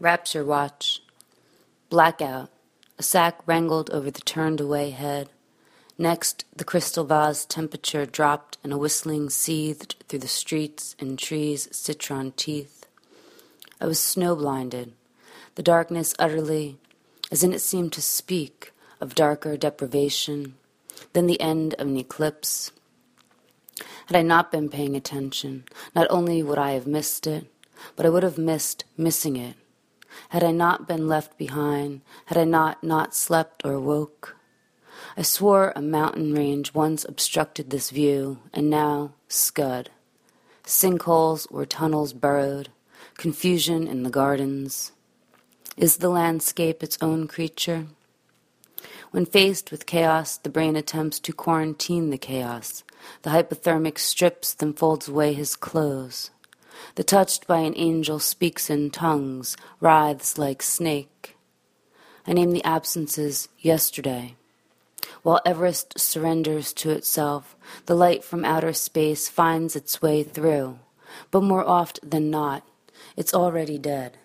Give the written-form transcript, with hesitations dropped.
Rapture watch. Blackout. A sack wrangled over the turned-away head. Next, the crystal vase temperature dropped and a whistling seethed through the streets and trees' citron teeth. I was snow-blinded, the darkness utterly, as in it seemed to speak of darker deprivation, then the end of an eclipse. Had I not been paying attention, not only would I have missed it, but I would have missed missing it. Had I not been left behind, had I not slept or woke. I swore a mountain range once obstructed this view, and now scud. Sinkholes where tunnels burrowed, confusion in the gardens. Is the landscape its own creature? When faced with chaos, the brain attempts to quarantine the chaos. The hypothermic strips, then folds away his clothes. The touched by an angel speaks in tongues, writhes like snake. I name the absences yesterday. While Everest surrenders to itself, the light from outer space finds its way through, but more oft than not, it's already dead.